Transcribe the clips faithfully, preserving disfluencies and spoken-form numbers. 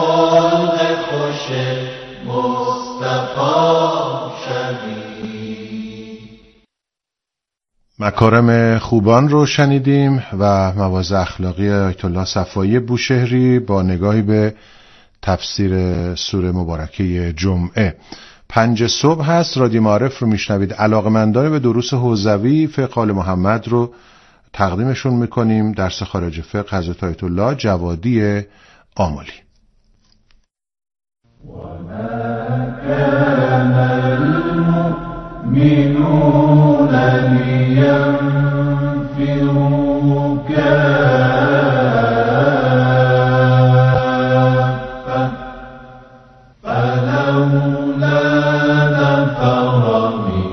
خلق خوش مصطفی شوی. مکارم خوبان رو شنیدیم و مواعظ اخلاقی آیت الله صفایی بوشهری با نگاهی به تفسیر سوره مبارکه جمعه. پنج صبح هست، رادیو معارف رو میشنوید. علاقمندان به دروس حوزوی فقه آل محمد رو تقدیمشون میکنیم. درس خارج فقه حضرت آیت الله جوادی آملی. المؤمنون لينفروا كافة فلولا نفر من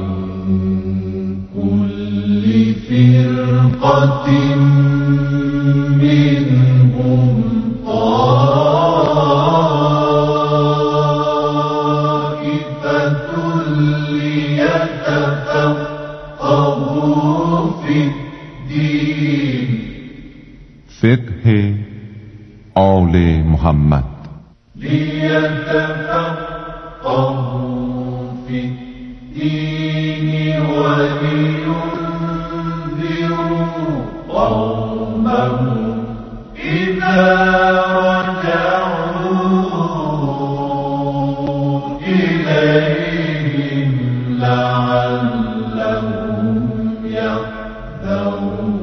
كل فرقة منهم فقه آل محمد لیتفقهوا فی الدین ولینذروا قومهم اذا رجعوا الیهم لعلهم یحذرون.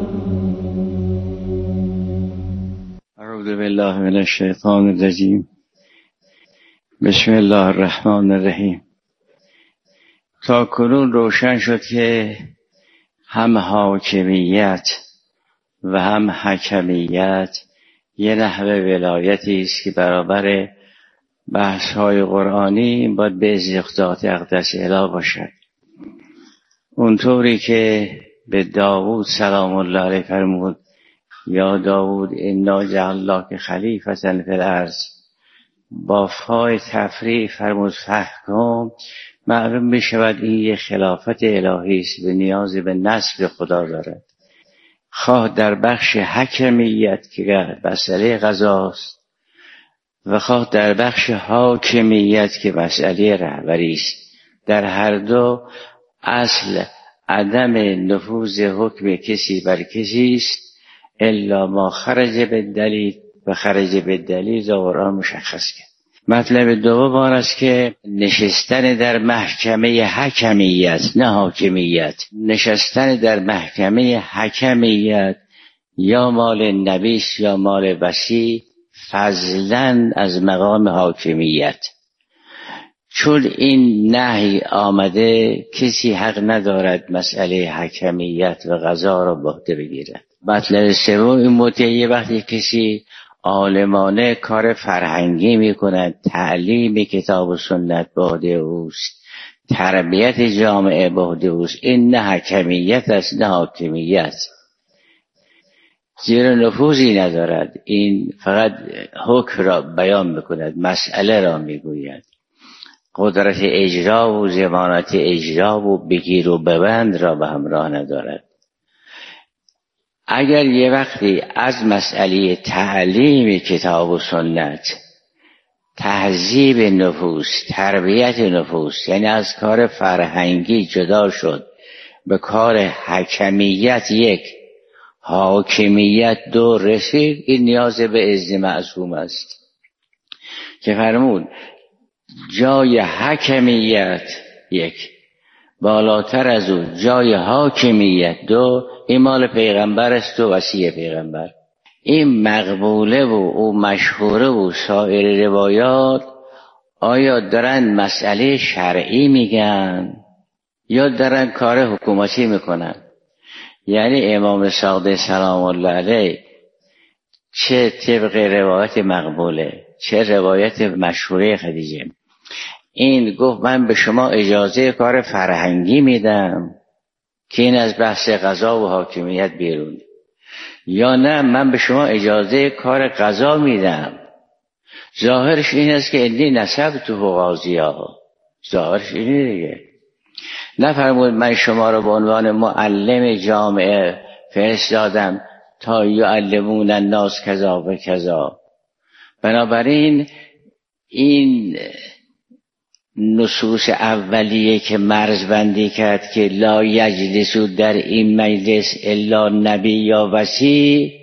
اعوذ بالله من الشیطان الرجیم. بسم الله الرحمن الرحیم. تا کنون روشن شد که هم حاکمیت و هم حکمیت یه نحو ولایتی است که برابر بحث‌های قرآنی باید به ذات اقدس اله باشد. اونطوری که به داوود سلام الله علیه فرمود یا داوود انا جعلناک خلیفة فی الارض، با فای تفریع فرمود فحکم، معلوم می شود این یک خلافت الهی است به نیاز به نصب خدا دارد، خواه در بخش حکمیت که مسئله قضاست و خواه در بخش حاکمیت که مسئله رهبری است. در هر دو اصل عدم نفوذ حکم کسی بر کسی است الا ما خرج به دلیل و خرج به دلیل را قرآن مشخص کرد. مطلب دوم آن است که نشستن در محکمه حکمیت نه حاکمیت، نشستن در محکمه حکمیت یا مال نبیس یا مال وصی فضلاً از مقام حاکمیت. چون این نهی آمده کسی حق ندارد مسئله حکمیت و قضا را به عهده بگیرد. مطلب سوم این مدعی وقتی کسی عالمانه کار فرهنگی میکند، تعلیم کتاب و سنت به عهده اوست، تربیت جامعه به عهده اوست، این نه حکمیت است نه حاکمیت، زیرا نفوذی ندارد. این فقط حکم را بیان میکند، مسئله را میگوید، قدرت اجرا و ضمانت اجرا و بگیر و ببند را به همراه ندارد. اگر یه وقتی از مسئله تعلیم کتاب و سنت، تهذیب نفوس، تربیت نفوس، یعنی از کار فرهنگی جدا شد به کار حکمیت یک، حاکمیت دو رسید، این نیاز به اذن معصوم است که فرمود جای حکمیت یک، بالاتر از او جای حاکمیت دو، این مال پیغمبر است و وصی پیغمبر. این مقبوله و او مشهوره و سایر روایات آیا دارن مسئله شرعی میگن یا دارن کار حکومتی میکنن؟ یعنی امام صادق سلام الله علیه چه طبق روایت مقبوله چه روایت مشهوره خدیجه، این گفت من به شما اجازه کار فرهنگی میدم که این از بحث قضا و حاکمیت بیرون، یا نه من به شما اجازه کار قضا میدم. ظاهرش این است که انی نسبت و قاضیا، ظاهرش اینه دیگه. نفرمود من شما رو به عنوان معلم جامعه فرستادم تا یعلمون الناس کذا و کذا. بنابراین این نصوص اولیه که مرزبندی کرد که لا یجلسو در این مجلس الا نبی یا وصی،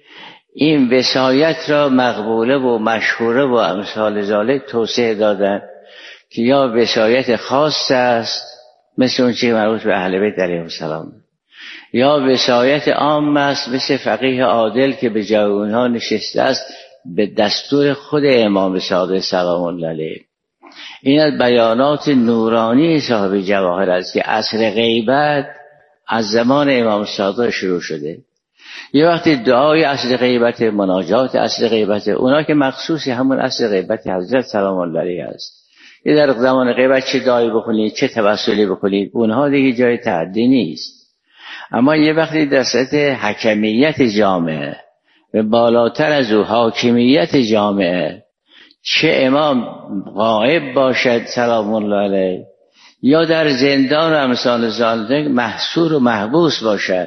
این وصایت را مقبوله و مشهوره و امثال ذالک توسعه دادن که یا وصایت خاص است مثل اون چیزی مربوط به اهل بیت علیهم السلام، یا وصایت عام است مثل فقیه عادل که به جای اونها نشسته است به دستور خود امام صادق سلام الله علیه. این از بیانات نورانی صاحب جواهر است که عصر غیبت از زمان امام صادق شروع شده. یه وقتی دعای عصر غیبت، مناجات عصر غیبت، اونا که مخصوصی همون عصر غیبت حضرت سلام الله علیه است. یه در زمان غیبت چه دعایی بخونید، چه توسلی بخونید، اونها دیگه جای تعدی نیست. اما یه وقتی در سطح حکمیت جامعه و بالاتر از او حاکمیت جامعه، چه امام غائب باشد سلام الله علیه یا در زندان و امثال ذالک محصور و محبوس باشد،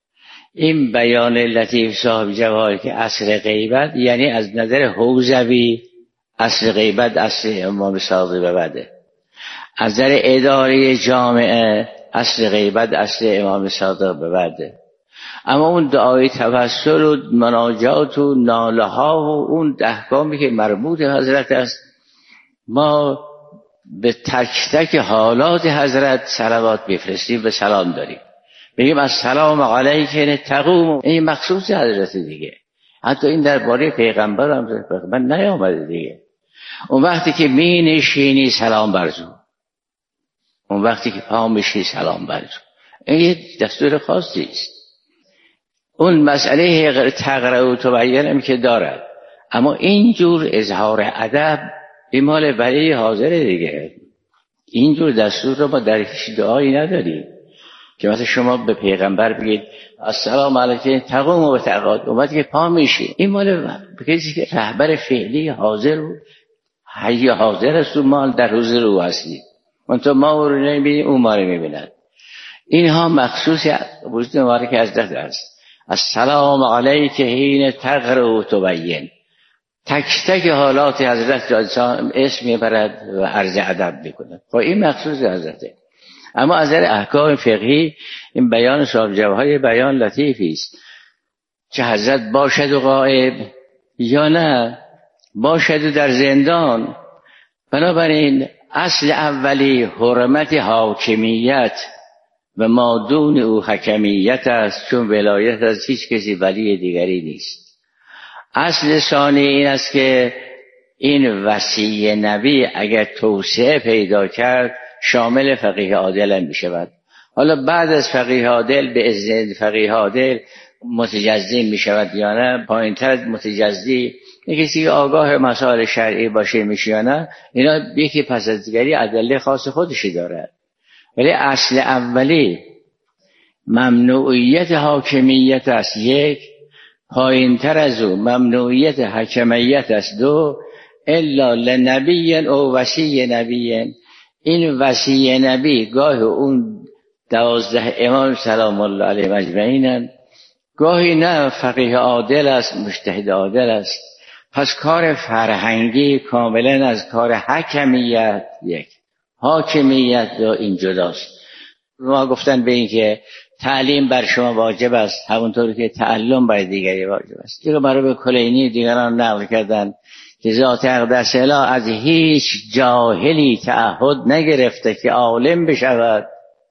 این بیان لطیف صاحب جواهر که عصر غیبت یعنی از نظر حوزوی عصر غیبت عصر امام صادق به بعده، از نظر اداره جامعه عصر غیبت عصر امام صادق به بعده. اما اون دعای توسل و مناجات و ناله ها و اون احکامی که مربوط حضرت است، ما به تک تک حالات حضرت صلوات بفرستیم و سلام داریم، بگیم السلام علیک تقوم. این مخصوص حضرت دیگه، حتی این درباره پیغمبر هم پیغمبر نیامده دیگه. اون وقتی که می نشینی سلام برزو، اون وقتی که پا میشی سلام برزو، این یه دستور خاصی است. اون مسئله تقرأ و تبین هم که دارد، اما اینجور اظهار ادب این مال ولی حاضره دیگه. اینجور دستور رو ما در هیچ دعایی نداریم که مثلا شما به پیغمبر بگید السلام علیکم تقوم و تقعد، اومد که پا میشی، این مال کسی که رهبر فعلی حاضر و حی حاضر است و ما در حضور او هستیم، منتها ما رو نمیبینیم، اون ما رو میبیند. اینها مخصوص وجود مبارک حضرت است. السلام علیک حین تقرأ و تبین، تک تک حالات حضرت را اسم میبرد و عرض ادب میکند. خب این مخصوص حضرته. اما از نظر احکام فقهی این بیان صاحب جواهر بیان لطیفی است، چه حضرت باشد و غائب یا نه باشد و در زندان. بنابراین اصل اولی حرمت حاکمیت و مادون او حکمیت است، چون ولایت از هیچ کسی ولی دیگری نیست. اصل ثانی این است که این وصی نبی اگر توسعه پیدا کرد شامل فقیه عادل هم میشود. حالا بعد از فقیه عادل به اذن فقیه عادل متجزی میشود یا نه، پایین تر از متجزی کسی آگاه مسائل شرعی باشه میشه یا نه، اینا یکی پس از دیگری ادله خاص خودشی دارد. ولی اصل اولی ممنوعیت حاکمیت است یک، پایین تر از او ممنوعیت حکمیت است دو، الا لنبی او وصی نبی. این وصی نبی گاه اون دوازده امام سلام الله علیه مجمعینن، گاهی نه فقیه عادل است، مجتهد عادل است. پس کار فرهنگی کاملا از کار حکمیت یک، حاکمیت دو این جداست. ما گفتن به این که تعلیم بر شما واجب است همونطور که تعلم بر دیگری واجب است. دیگه برای به کلینی دیگران نقل کردن که ذات اقدس اله از هیچ جاهلی تعهد نگرفته که عالم بشود،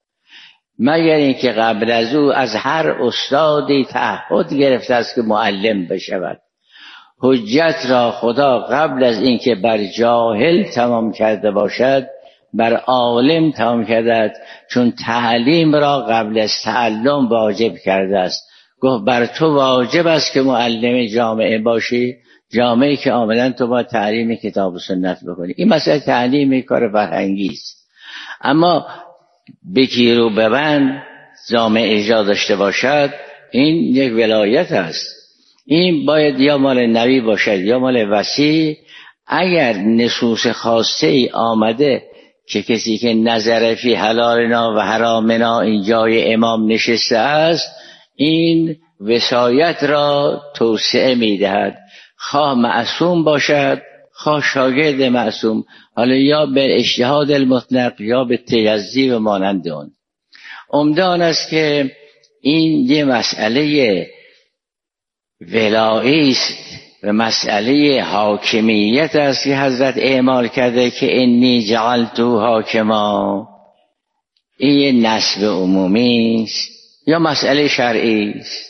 مگر اینکه قبل از او از هر استادی تعهد گرفته است که معلم بشود. حجت را خدا قبل از اینکه بر جاهل تمام کرده باشد بر عالم تمام کرده است، چون تعلیم را قبل از تعلم واجب کرده است. گفت بر تو واجب است که معلم جامعه باشی، جامعه که آمدن تو با تعلیم کتاب و سنت بکنی. این مسئله تعلیم کار فرهنگی است. اما بگیر و ببند جامعه ایجاد داشته باشد، این یک ولایت است. این باید یا مال نبی باشد یا مال وصی. اگر نصوص خاصه ای آمده که کسی که نظر فی حلالنا و حرامنا این جای امام نشسته است، این وصایت را توسعه میدهد، خواه معصوم باشد خواه شاگرد معصوم، حالا یا به اجتهاد المطلق یا به تجزی و مانند اون. عمده آن است که این یه مسئله ولایی است و مسئله حاکمیت است که حضرت اعمال کرده که انی جعلتو حاکما. این یه نسب عمومی است یا مسئله شرعی است؟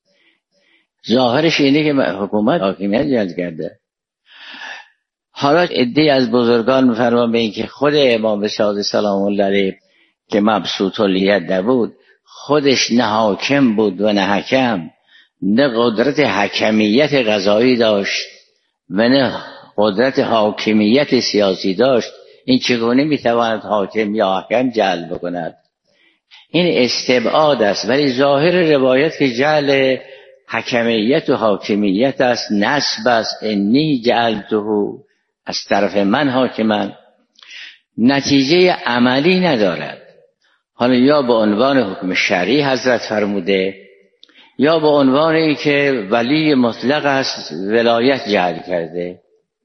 ظاهرش اینه که حکومت حاکمیت جلب کرده. حالا عده‌ای از بزرگان می‌فرمان به این که خود امام صادق سلام الله علیه که مبسوط الید نبود، خودش نه حاکم بود و نه حکم، نه قدرت حکمیت قضایی داشت و نه قدرت حاکمیت سیاسی داشت. این چگونه میتواند حاکم یا حکم جعل بکند؟ این استبعاد است. ولی ظاهر روایت که جعل حکمیت و حاکمیت است، نسب است، انی جعلته، از طرف من حاکمن، نتیجه عملی ندارد. حالا یا به عنوان حکم شرعی حضرت فرموده یا به عنوان ای که ولی مطلق است ولایت جعل کرده.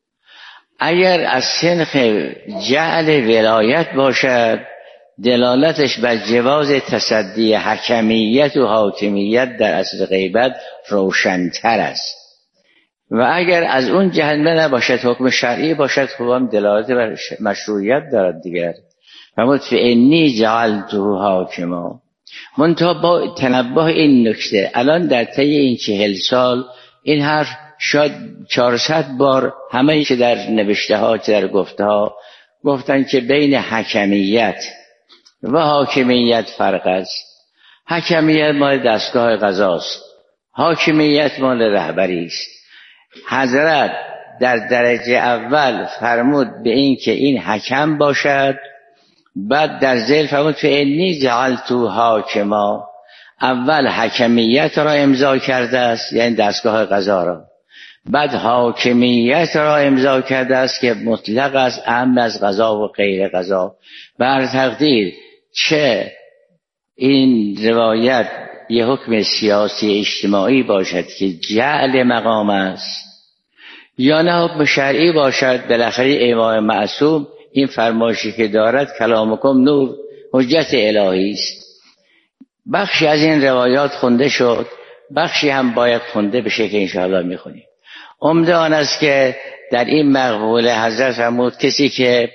اگر از سنخ جعل ولایت باشد، دلالتش بر جواز تصدی حکمیت و حاکمیت در اصل غیبت روشن‌تر است. و اگر از اون جهت نباشد، حکم شرعی باشد، خب هم دلالت بر مشروعیت دارد دیگر. فرمود فانی جعلته حاکما. منتها با تنبه این نکته، الان در طی این چهل سال این حرف شاید چهارصد بار همه که در نوشته ها چه در گفته ها گفتن که بین حکمیت و حاکمیت فرق است. حکمیت مال دستگاه قضاست، حاکمیت مال رهبری است. حضرت در درجه اول فرمود به این که این حکم باشد، بعد در ذیل فرمود فانی جعلتو حاکما. اول حکمیت را امضا کرده است، یعنی دستگاه قضا را، بعد حاکمیت را امضا کرده است که مطلق است، اهم از قضا و غیر قضا. بر تقدیر چه این روایت یه حکم سیاسی اجتماعی باشد که جعل مقام است یا نه حکم شرعی باشد، بالاخره امام معصوم این فرمایشی که دارد کلامکم نور، حجت الهی است. بخشی از این روایات خونده شد، بخشی هم باید خونده بشه که انشاءالله میخونیم. عمده آن است که در این مقبوله حضرت فرمود کسی که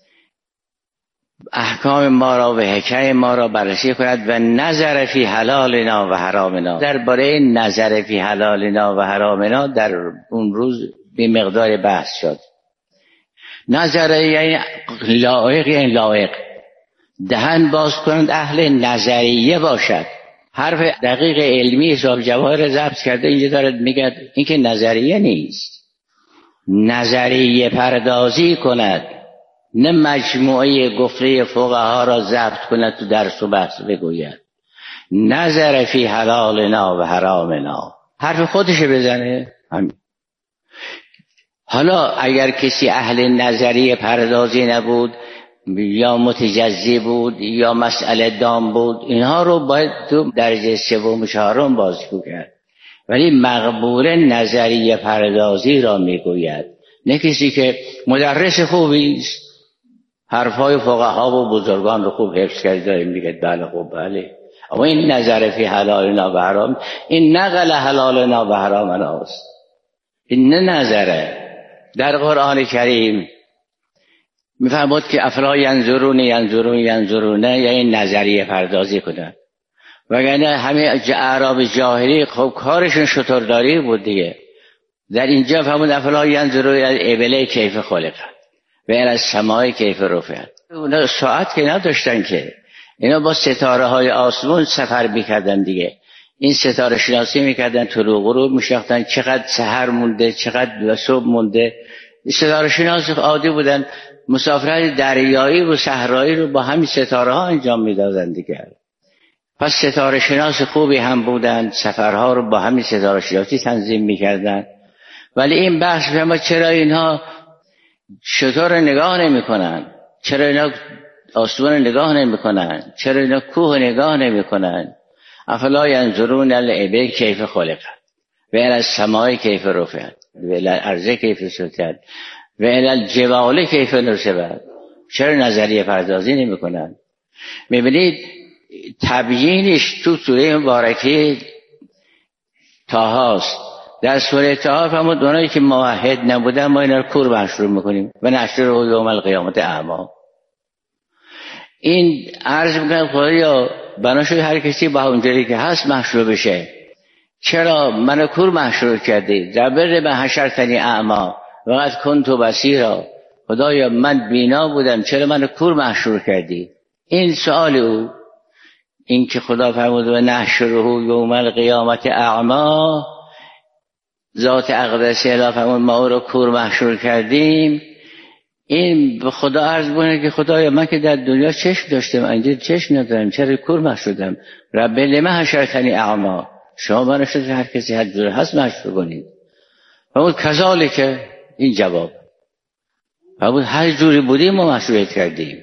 احکام ما را و حکم ما را بررسی کند و نظر فی حلالنا و حرامنا. درباره نظر فی حلالنا و حرامنا در اون روز به مقدار بحث شد. نظر یعنی لایق، یعنی لایق دهن باز کنند، اهل نظریه باشد. حرف دقیق علمی حساب جواهر ضبط کرده اینجا دارد میگه این که نظریه نیست، نظریه پردازی کند، نه مجموعه گفته فقها را ضبط کند تو درس و بحث بگوید. نظر فی حلالنا و حرامنا، حرف خودش بزنه همین. حالا اگر کسی اهل نظریه پردازی نبود یا متجزی بود یا مسئله دام بود، اینها رو باید تو درجه سوم و چهارم بازی کرد. ولی مقبول نظریه پردازی را میگوید، نه کسی که مدرس خوبی است، حرفای فقها و بزرگان رو خوب حفظ کرده میگه بله خوب بله، اما این نظر فی حلالنا و حرام، این نقل حلالنا و حرامنا است. این نه نظره. در قرآن کریم میفرمود که افلا ینظرون ینظرون ینظرون، یعنی نظریه پردازی کنند. وگرنه همه اعراب جاهلی خب کارشون شترداری بود دیگه. در اینجا فرمود افلا ینظرون الابل کیف خلقت و الی السماء کیف رفعت. اونا ساعت که نداشتن که، اینا با ستاره های آسمون سفر میکردن دیگه. این ستاره شناسی میکردن، طلوع غروب میشناختن، چقدر سحر مونده چقدر صبح مونده. ستاره شناس عادی بودن، مسافرت دریایی و صحرایی رو با همین ستاره ها انجام میدادن دیگه. پس ستاره شناس خوبی هم بودن، سفرها رو با همین ستاره شناسی تنظیم میکردن. ولی این بحث به ما چرا اینها شطور نگاه نمی کنن؟ چرا اینا آسمان نگاه نمی کنن؟ چرا اینا کوه نگاه نمی کنن؟ افلا ینظرون الابل کیف خلقت و الی السماء کیف رفعت و الی الارض کیف سطحت. و الی الجبال کیف نصبت. چرا نظریه پردازی نمی کنن؟ میبینید تبیینش تو سوره مبارکه طه است. در سوره طه فرمود اونایی که موحد نبودن ما اینا رو کور محشور میکنیم و نحشره یوم القیامت اعما. این عرض میکنم خدایا بنا شد هر کسی با اونجوری که هست محشور بشه. چرا منو کور محشور کردی؟ رب من حشرتنی اعما وقد کنت بصیرا. خدایا من بینا بودم چرا منو کور محشور کردی؟ این سوال او. این که خدا فرمود و نحشره یوم القیامت اعما، ذات اقدس اله فرمود ما او رو کور محشور کردیم. این به خدا عرض بونه که خدایا من که در دنیا چشم داشتم اینجا چشم ندارم چرا کور محشور شدم؟ رب لما حشرتنی اعما، شما منو شد هر کسی هر جور هست محشور کنید. فرمود کذالک، این جواب فرمود هر جوری بودیم ما محشورت کردیم.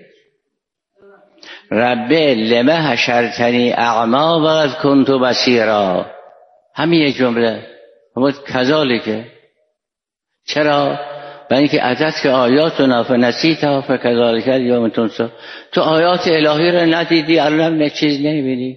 رب لما حشرتنی اعما وقد کنت بصیرا، همین یک جمله. فرمود کذالک، چرا؟ برای اینکه عدد که آیاتنا فنسیتها فکذالک الیوم تنسی، تو آیات الهی رو ندیدی الان چیز نمیبینی.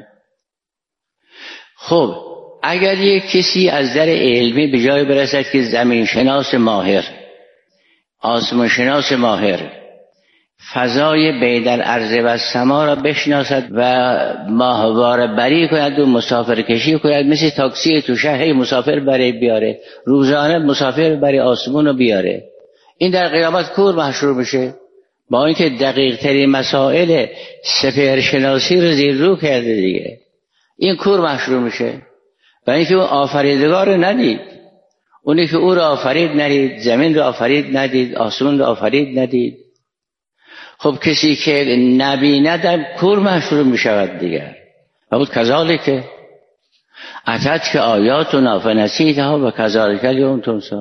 خب اگر یک کسی از در علمی به جای برسد که زمین شناس ماهر، آسمان شناس ماهر، فضای بین الارض و السما را بشناسد و ماهواره بری کند و مسافر کشی کند، مثل تاکسی تو شهر مسافر بری بیاره، روزانه مسافر بری آسمون رو بیاره، این در قیامت کور محشور بشه. با اینکه دقیق ترین مسائل سپهر شناسی رو زیر رو کرده دیگه، این کور محشور میشه. برای اینکه اون آفریدگار رو ندید، اونی که او رو آفرید ندید، زمین رو آفرید ندید، آسمون رو آفرید ندید. خب کسی که نبیند کور محشور می شود دیگر. و بود کذالک اتت که آیاتنا فنسیتها و کذالک الیوم تنسی.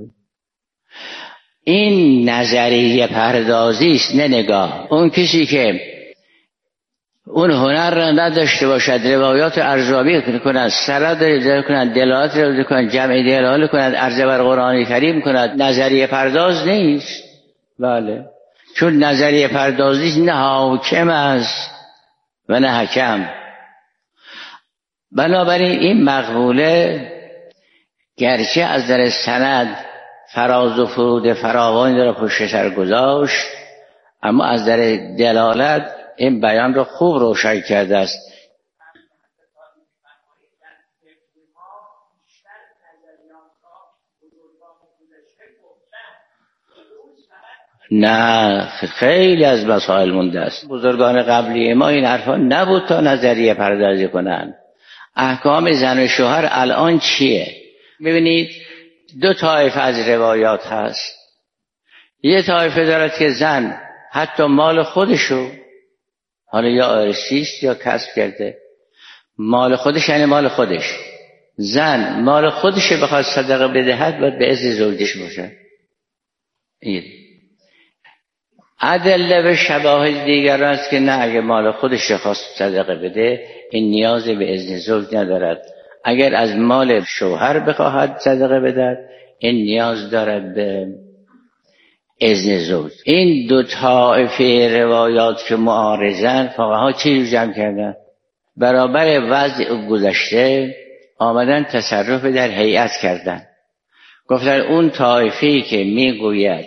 این نظریه پردازی است نه نگاه. اون کسی که اون هنر را نداشته باشد روایات ارزیابی کند، سند کند، دلالت را کند، جمع دلال کند، عرضه بر قرآن کریم کند، نظریه پرداز نیست. بله، چون نظریه پردازی نه حاکم است و نه حکم. بنابراین این مقوله گرچه از در سند فراز و فرود فراوانی را پشت سر گذاشت، اما از در دلالت این بیان را خوب روشن کرده است. نه، خیلی از مسائل مونده است. بزرگان قبلی ما این حرفا نبود تا نظریه پردازی کنن. احکام زن و شوهر الان چیه؟ ببینید دو طایفه از روایات هست. یه طایفه دارد که زن حتی مال خودشو، حالا یا ارثیست یا کسب کرده، مال خودش یعنی مال خودش، زن مال خودش بخواد صدقه بدهد باید به اذن زوجش باشه. این ادله به شواهد دیگر است که نه، اگه مال خودش خواست صدقه بده این نیاز به اذن زوج ندارد. اگر از مال شوهر بخواهد صدقه بدهد این نیاز دارد به اذن زوج. این دو طایفه روایات که معارضن فقها چی جمع کردن؟ برابر وضع گذشته آمدن تصرف در هیئت کردن. گفتن اون طایفه‌ای که میگوید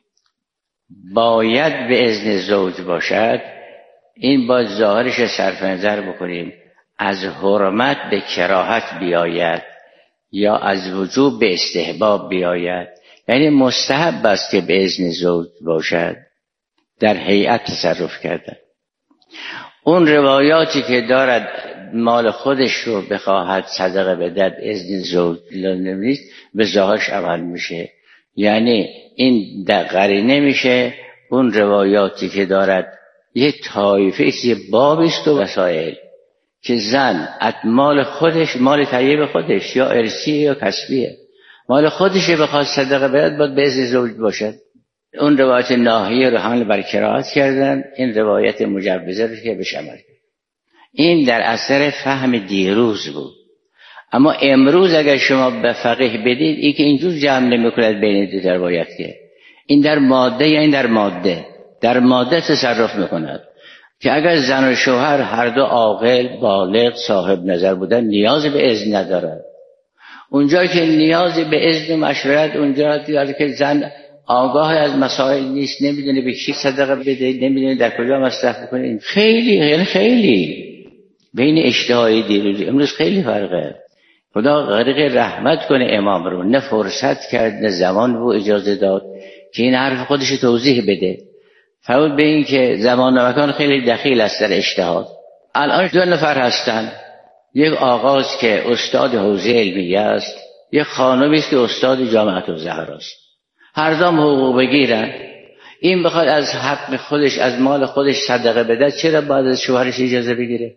باید به اذن زوج باشد، این باید ظاهرش صرف نظر بکنیم، از حرمت به کراهت بیاید یا از وجوب به استحباب بیاید. یعنی مستحب است که به اذن زوج باشد. در هیئت تصرف کردن. اون روایاتی که دارد مال خودش رو بخواهد صدقه بدهد اذن زوج نیست، به ظاهرش عمل میشه. یعنی این دقیقی نمیشه. اون روایاتی که دارد یه طایفه یه بابیست و وسائل که زن ات مال خودش، مال طیب خودش یا ارثی یا کسبیه، مال خودشه بخواد صدقه بدهد باید به اذن زوج باشد. اون روایت ناهیه رو حمل بر کراهت کردن، این روایت مجوزه رو که بهش عمل کرد. این در اثر فهم دیروز بود. اما امروز اگر شما به فقیه بدید این که اینجور جمع نمی کند بین دو روایت که این در ماده یا این در ماده؟ در ماده تصرف میکند که اگر زن و شوهر هر دو عاقل بالغ صاحب نظر بودن نیاز به اذن ندارد. اونجا که نیاز به اذن و مشورت، اونجا که زن آگاه از مسائل نیست، نمیدونه به کی صدقه بده، نمیدونه در کجا مصرف کنه، خیلی خیلی خیلی بین اشتهای دیروزی امروز خیلی فرقه. خدا غریق رحمت کنه امام رو، نه فرصت کرد نه زمان رو اجازه داد که این حرف خودش توضیح بده. فوت به این که زمان و مکان خیلی دخیل است در اجتهاد. الان دو نفر هستن، یک آقاز که استاد حوزه علمیه است، یک خانمی است که استاد جامعه الزهرا است. هر دام حقوق بگیرن، این بخواد از حق خودش از مال خودش صدقه بده، چرا باید از شوهرش اجازه بگیره؟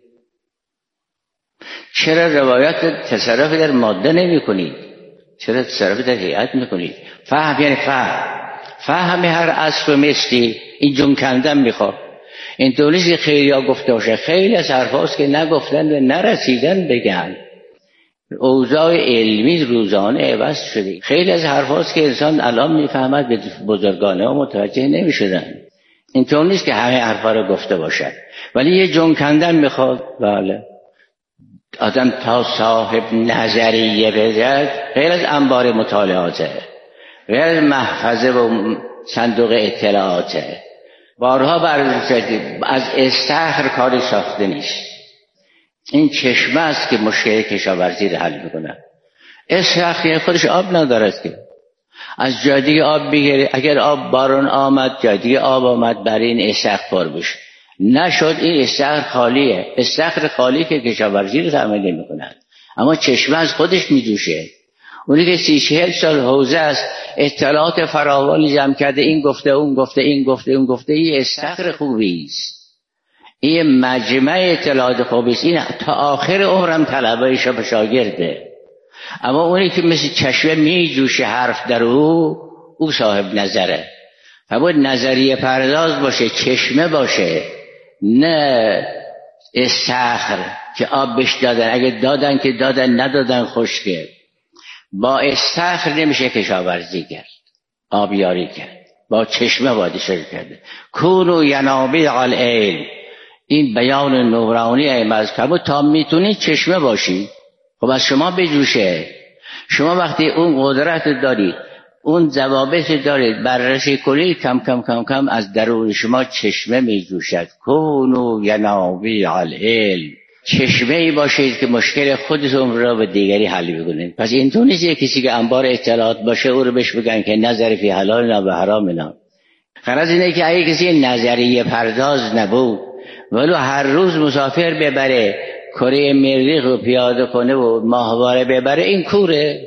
چرا روایت تصرف در ماده نمی کنید؟ چرا تصرف در هیئت می کنید؟ فهم یعنی فهم فهم هر عصر و مثلی این جون کندن میخواد. این طوریست خیلی ها گفته باشه، خیلی از حرف هاست که نگفتن و نرسیدن بگن. اوضاع علمی روزانه عوض شده، خیلی از حرف هاست که انسان الان میفهمد به بزرگانه ها متوجه نمیشدن. این طور نیست که همه حرف ها رو گفته باشد، ولی یه جون کندن میخواد. بله آدم تا صاحب نظریه بزد، غیر از انبار مطالعاته، غیر از محفظه و صندوق اطلاعاته، بارها بررسی کردیم، از استخر کاری ساخته نیست. این چشمه است که مشکل کشاورزی رو حل میکنه. استخر خودش آب ندارد که از جادیه آب بگیره، اگر آب بارون آمد جادیه آب آمد برای این استخر پر بشه، نشد این استخر خالیه. استخر خالی که کشاورزی رو تعمل نمی‌کند، اما چشمه از خودش میجوشه. اونی که سی چهل سال حوزه است، اطلاعات فراوانی جمع کرده، این گفته اون گفته این گفته اون گفته، این استخر خوبی است، این مجمع اطلاعات خوبی است، این تا آخر عمرم طلبه‌اش به شاگرده. اما اونی که مثل چشمه میجوشه حرف در او، او صاحب نظره. باید نظریه پرداز باشه، چشمه باشه، نه استخر که آب بهش دادن، اگه دادن که دادن، ندادن خشکه. با استخر نمیشه کشاورزی کرد، آبیاری کرد، با چشمه باید شروع کرده. کونو ینابیع العلم، این بیان نورانی ایمز که تا میتونید چشمه باشید. خب از شما بجوشه. شما وقتی اون قدرت دارید، اون ضوابط دارید، بررسی کنید، کم کم کم کم از درون شما چشمه می جوشد. کونو ینابیع العلم، چشمه ای باشید که مشکل خودتون را به دیگری حل بکنید. پس این تو نیست کسی که انبار اطلاعات باشه او رو بهش بگن که نظر فی حلال نه و حرام نه. غرض اینه که اگه کسی نظریه پرداز نبود، ولو هر روز مسافر ببره، کره مریخ رو پیاده کنه و ماهواره ببره، این کوره.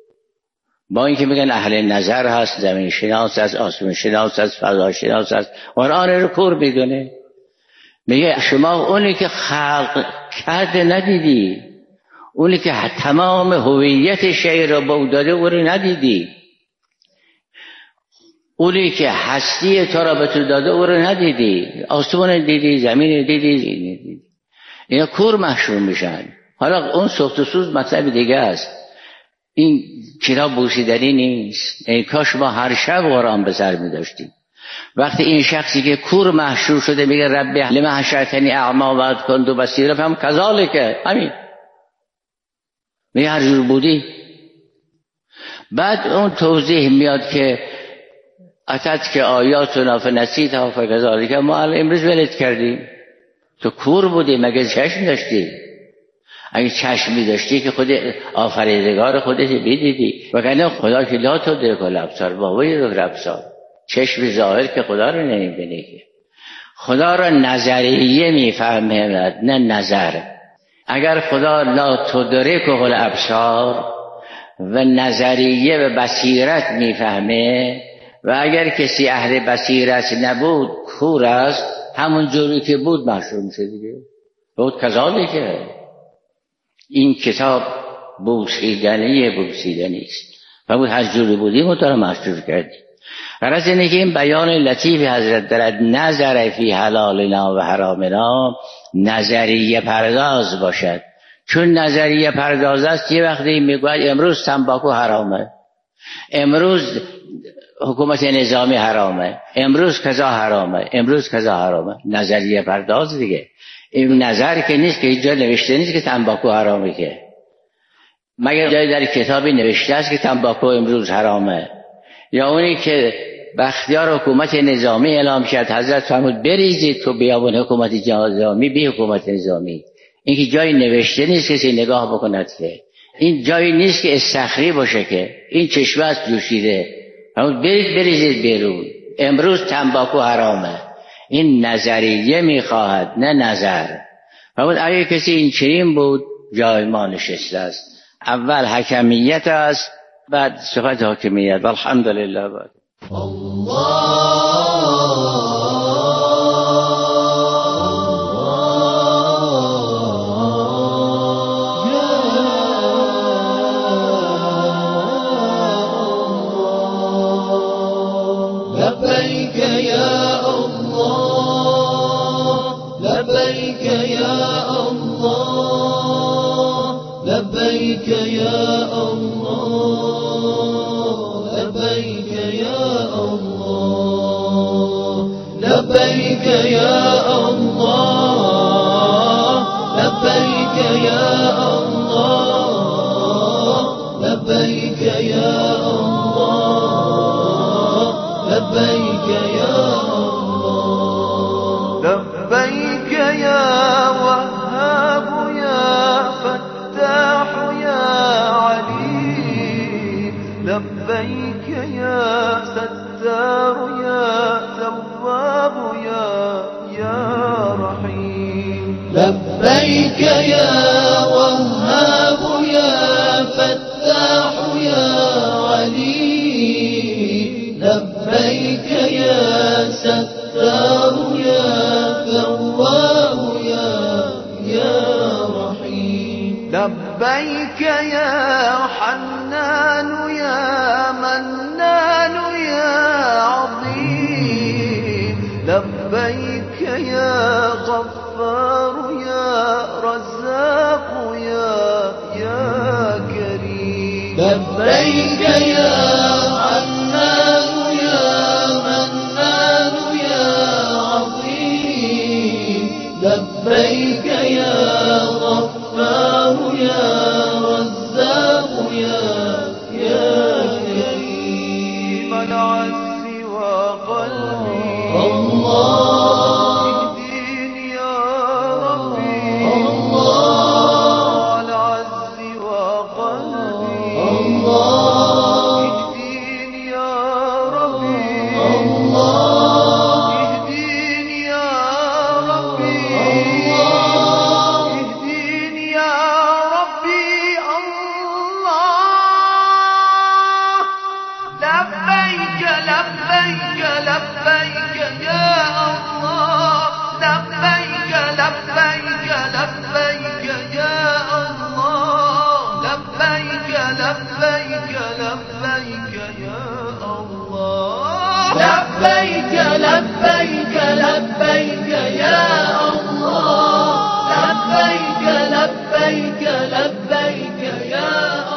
با اینکه میگن اهل نظر هست، زمین شناس هست، آسمان شناس هست، فضا شناس هست، قرآن رو کور میدونه. میگه شما اونی که خلق کرده ندیدی، اونی که تمام هویت شیء رو به داده او رو ندیدی، اونی که هستی تو را به تو داده او رو ندیدی. آسمان دیدی، زمین دیدی، دیدی. اینا کور محشور میشن. حالا اون سخت و سوز مطلب دیگه است. این کتاب بوسیدنی نیست. ای کاش ما هر شب قرآن به سر می داشتیم. وقتی این شخصی که کور محشور شده میگه ربی لما حشرتنی اعما و کنت بصیرا، فهم کذالک، همین میگه هر جور بودی. بعد اون توضیح میاد که اتت که آیاتنا فنسیتها فکذالک، ما امروز ولد کردیم. تو کور بودی، مگه چشم داشتی؟ اگه چشمی داشتی که خود آفریدگار خودت بیدیدی. وگرنه خدا که لا تدرک الابصار وهو یدرک الابصار، چشم ظاهر که خدا رو نمیبینه، که خدا رو نظریه میفهمه نه نظر. اگر خدا لا تدرک الابصار و نظریه و بصیرت میفهمه، و اگر کسی اهل بصیرت نبود کور است، همون جوری که بود محشور میشه دیگه. بود کذالکه. این کتاب بوسیدنی بوسیدنی است و بود هر جوری بودیم و تو را محشور کردی. غرض اینه که این بیان لطیف حضرت دارد، نظر فی حلالنا و حرامنا نظریه پرداز باشد. چون نظریه پرداز است، یه وقتی میگوید امروز تنباکو حرامه، امروز حکومت نظامی حرامه، امروز کذا حرامه، امروز کذا حرامه. نظریه پرداز دیگه. این نظر که نیست که اینجا نوشته نیست که تنباکو حرامه، که مگر جای در کتابی نوشته است که تنباکو امروز حرامه؟ یا اونی که بختیار حکومت نظامی اعلام کرد، حضرت فرمود بریزید تو بیابون حکومت نظامی بی حکومت نظامی. این که جایی نوشته نیست کسی نگاه بکند، که این جایی نیست که استخری باشه، که این چشمه است جوشیده. فرمود برید بریزید بیرون، امروز تنباکو حرامه. این نظریه میخواهد نه نظر. فرمود اگه کسی این چنین بود جای ما نشسته است. اول حکمیت است، بعد صفت حاکمیت. والحمدلله. بعد لبيك يا الله لبيك يا الله لبيك يا الله لبيك يا الله لبيك يا الله لبيك يا الله لبيك يا الله لبيك يا الله لبيك يا وهاب يا فتاح يا عليم لبيك يا ستار يا تواب يا يا رحيم لبيك يا وهاب يا فتاح يا عليم لبيك يا ستار يا تواب يا يا رحيم لبيك يا حنان يا منان يا عظيم لبيك يا غفار يا رزاق يا يا كريم لبيك يا حنان يا منان يا عظيم لبيك يا غفار يا رزاق يا يا كريم العز وقلبي الله اهديني يا ربي الله العز وقلبي الله اهديني يا ربي الله اهديني يا ربي الله اهديني يا ربي الله لبيك لبيك لبيك يا الله لبيك لبيك لبيك يا الله لبيك لبيك لبيك يا الله لبيك لبيك لبيك يا الله لبيك لبيك لبيك يا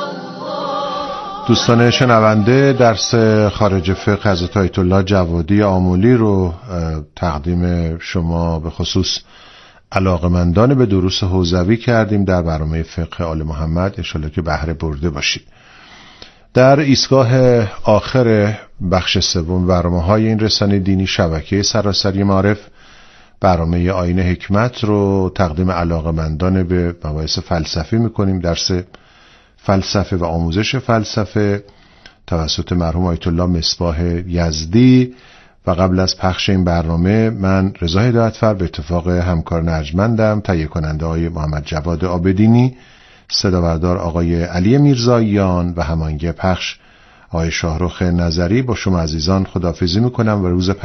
دوستان شنونده، درس خارج فقه حضرت آیت الله جوادی آملی رو تقدیم شما به خصوص علاقمندان به دروس حوزوی کردیم در برنامه فقه آل محمد. انشالله که بهره برده باشید. در ایستگاه آخر بخش سوم برنامه‌های این رسانه دینی شبکه سراسری معارف، برنامه آیین حکمت رو تقدیم علاقمندان به مباحث فلسفی می‌کنیم. درس فلسفه و آموزش فلسفه توسط مرحوم آیت الله مصباح یزدی. و قبل از پخش این برنامه من رضا هدایتفر به اتفاق همکار ارجمندم، تهیه کننده های محمد جواد آبدینی، صدابردار آقای علی میرزاییان و هماهنگ پخش آقای شاهرخ نظری با شما عزیزان خداحافظی میکنم و روز